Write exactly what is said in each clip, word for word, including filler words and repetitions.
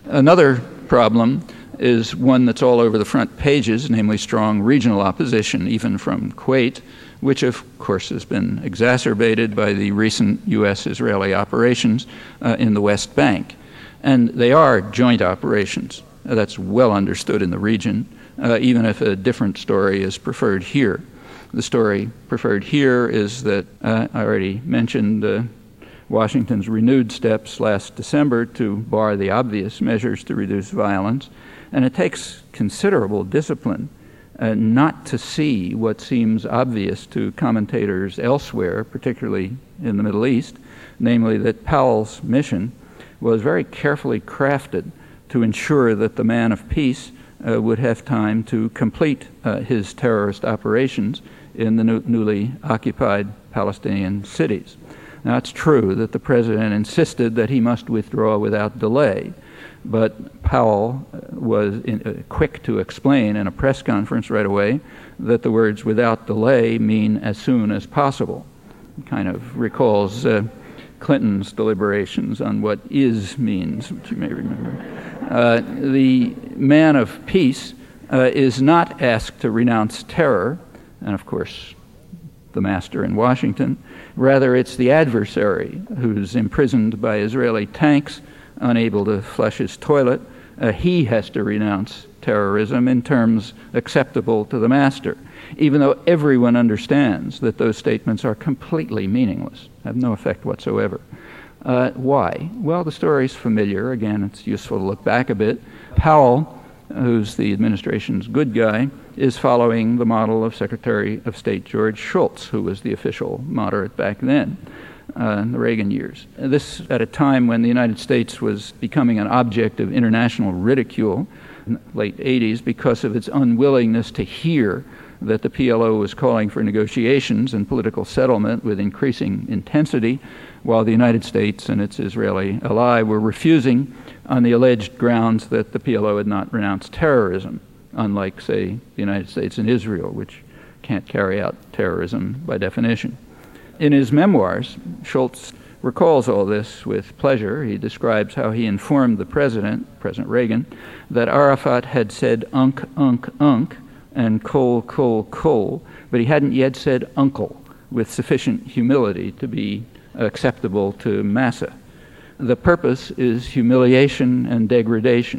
Another problem is one that's all over the front pages, namely strong regional opposition, even from Kuwait, which of course has been exacerbated by the recent U S Israeli operations uh, in the West Bank. And they are joint operations. Uh, that's well understood in the region, uh, even if a different story is preferred here. The story preferred here is that uh, I already mentioned uh, Washington's renewed steps last December to bar the obvious measures to reduce violence, and it takes considerable discipline uh, not to see what seems obvious to commentators elsewhere, particularly in the Middle East, namely that Powell's mission was very carefully crafted to ensure that the man of peace uh, would have time to complete uh, his terrorist operations in the new, newly occupied Palestinian cities. Now, it's true that the president insisted that he must withdraw without delay, but Powell was in, uh, quick to explain in a press conference right away that the words "without delay" mean as soon as possible. It kind of recalls uh, Clinton's deliberations on what "is" means, which you may remember. Uh, the man of peace uh, is not asked to renounce terror, and of course the master in Washington. Rather, it's the adversary who's imprisoned by Israeli tanks, unable to flush his toilet. Uh, he has to renounce terrorism in terms acceptable to the master, even though everyone understands that those statements are completely meaningless, have no effect whatsoever. Uh, why? Well, the story's familiar. Again, it's useful to look back a bit. Powell, who's the administration's good guy, is following the model of Secretary of State George Shultz, who was the official moderate back then, uh, in the Reagan years. This at a time when the United States was becoming an object of international ridicule in the late eighties because of its unwillingness to hear that the P L O was calling for negotiations and political settlement with increasing intensity, while the United States and its Israeli ally were refusing on the alleged grounds that the P L O had not renounced terrorism, unlike, say, the United States and Israel, which can't carry out terrorism by definition. In his memoirs, Shultz recalls all this with pleasure. He describes how he informed the president, President Reagan, that Arafat had said unk, unk, unk, and kol, kol, kol, but he hadn't yet said uncle with sufficient humility to be acceptable to Massa. The purpose is humiliation and degradation,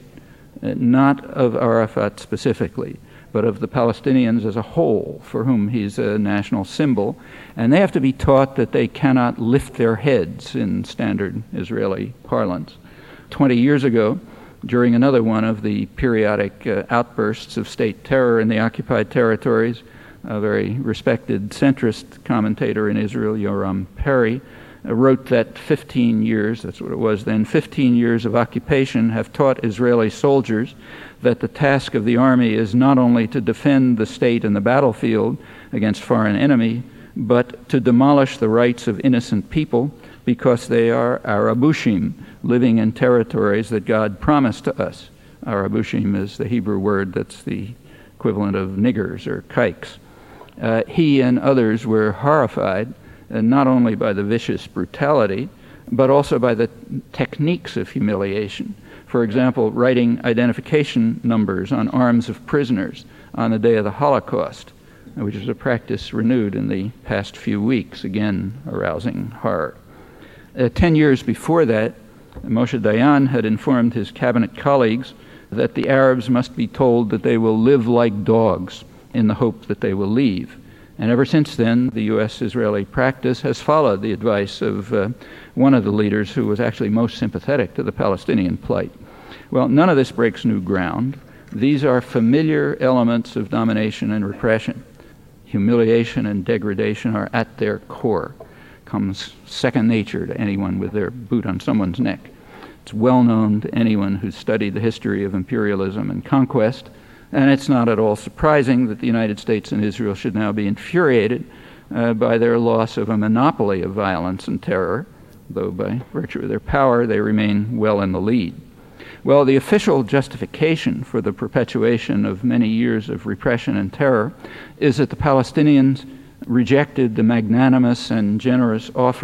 not of Arafat specifically, but of the Palestinians as a whole, for whom he's a national symbol, and they have to be taught that they cannot lift their heads in standard Israeli parlance. Twenty years ago, during another one of the periodic uh, outbursts of state terror in the occupied territories, a very respected centrist commentator in Israel, Yoram Perry, uh, wrote that fifteen years, that's what it was then, fifteen years of occupation have taught Israeli soldiers that the task of the army is not only to defend the state and the battlefield against foreign enemy, but to demolish the rights of innocent people because they are Arabushim, living in territories that God promised to us. Arabushim is the Hebrew word that's the equivalent of niggers or kikes. Uh, he and others were horrified uh, not only by the vicious brutality, but also by the techniques of humiliation. For example, writing identification numbers on arms of prisoners on the day of the Holocaust, which is a practice renewed in the past few weeks, again arousing horror. Uh, ten years before that, Moshe Dayan had informed his cabinet colleagues that the Arabs must be told that they will live like dogs in the hope that they will leave. And ever since then, the U S-Israeli practice has followed the advice of uh, one of the leaders who was actually most sympathetic to the Palestinian plight. Well, none of this breaks new ground. These are familiar elements of domination and repression. Humiliation and degradation are at their core. Comes second nature to anyone with their boot on someone's neck. It's well known to anyone who's studied the history of imperialism and conquest, and it's not at all surprising that the United States and Israel should now be infuriated uh, by their loss of a monopoly of violence and terror, though by virtue of their power they remain well in the lead. Well, the official justification for the perpetuation of many years of repression and terror is that the Palestinians rejected the magnanimous and generous offer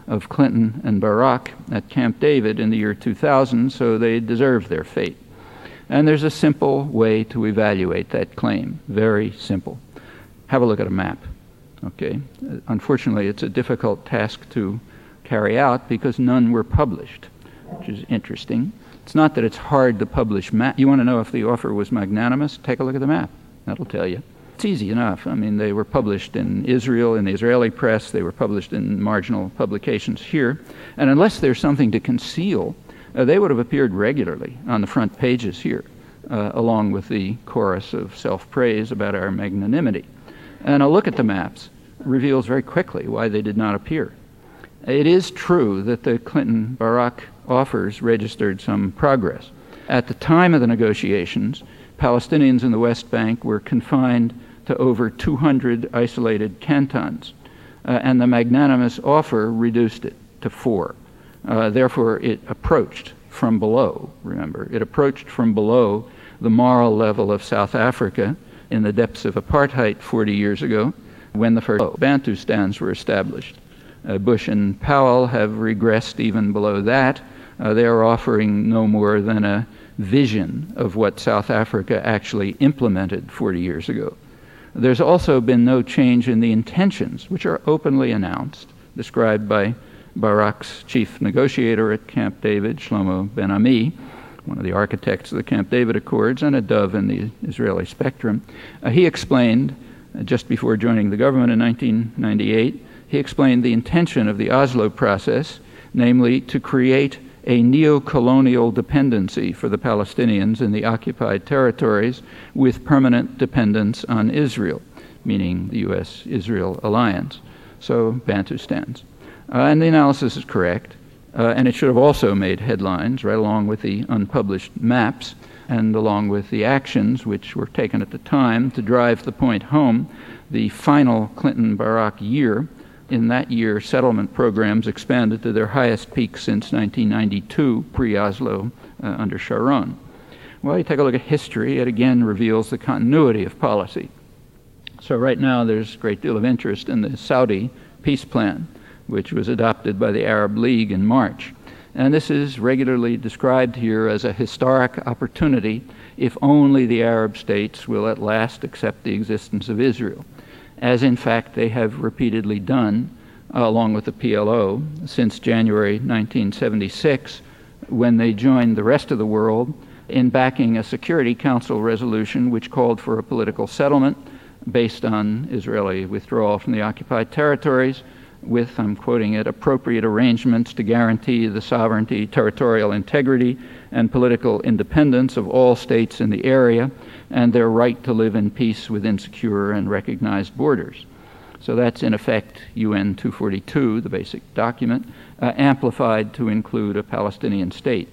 of Clinton and Barak at Camp David in the year two thousand, so they deserve their fate. And there's a simple way to evaluate that claim, very simple. Have a look at a map, okay? Unfortunately, it's a difficult task to carry out because none were published, which is interesting. It's not that it's hard to publish map. You want to know if the offer was magnanimous? Take a look at the map. That'll tell you. It's easy enough. I mean, they were published in Israel, in the Israeli press. They were published in marginal publications here. And unless there's something to conceal, uh, they would have appeared regularly on the front pages here, uh, along with the chorus of self-praise about our magnanimity. And a look at the maps reveals very quickly why they did not appear. It is true that the Clinton-Barak offers registered some progress. At the time of the negotiations, Palestinians in the West Bank were confined to over two hundred isolated cantons, uh, and the magnanimous offer reduced it to four. Uh, therefore, it approached from below, remember, it approached from below the moral level of South Africa in the depths of apartheid forty years ago, when the first Bantustans were established. Uh, Bush and Powell have regressed even below that. Uh, they are offering no more than a vision of what South Africa actually implemented forty years ago. There's also been no change in the intentions, which are openly announced, described by Barak's chief negotiator at Camp David, Shlomo Ben-Ami, one of the architects of the Camp David Accords and a dove in the Israeli spectrum. Uh, he explained, uh, just before joining the government in nineteen ninety-eight, he explained the intention of the Oslo process, namely to create a neo-colonial dependency for the Palestinians in the occupied territories with permanent dependence on Israel, meaning the U S Israel alliance, so Bantustans. Uh, and the analysis is correct, uh, and it should have also made headlines, right along with the unpublished maps and along with the actions which were taken at the time to drive the point home. The final Clinton-Barak year, in that year, settlement programs expanded to their highest peak since nineteen ninety-two, pre-Oslo, uh, under Sharon. Well, you take a look at history, it again reveals the continuity of policy. So right now there's a great deal of interest in the Saudi peace plan, which was adopted by the Arab League in March. And this is regularly described here as a historic opportunity if only the Arab states will at last accept the existence of Israel, as in fact they have repeatedly done, uh, along with the P L O, since January nineteen seventy-six, when they joined the rest of the world in backing a Security Council resolution which called for a political settlement based on Israeli withdrawal from the occupied territories with, I'm quoting it, appropriate arrangements to guarantee the sovereignty, territorial integrity, and political independence of all states in the area, and their right to live in peace within secure and recognized borders. So that's in effect U N two forty-two, the basic document, uh, amplified to include a Palestinian state.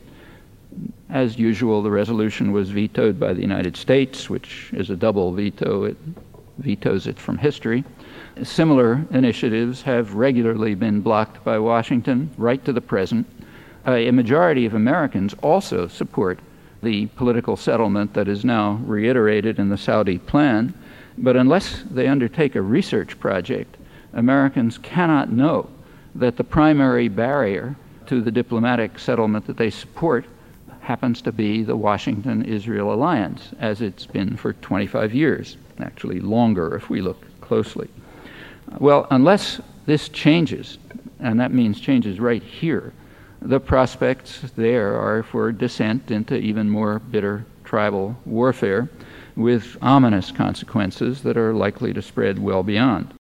As usual, the resolution was vetoed by the United States, which is a double veto. It vetoes it from history. Similar initiatives have regularly been blocked by Washington right to the present. Uh, a majority of Americans also support the political settlement that is now reiterated in the Saudi plan, but unless they undertake a research project, Americans cannot know that the primary barrier to the diplomatic settlement that they support happens to be the Washington-Israel alliance, as it's been for twenty-five years, actually longer if we look closely. Well, unless this changes, and that means changes right here, the prospects there are for descent into even more bitter tribal warfare with ominous consequences that are likely to spread well beyond.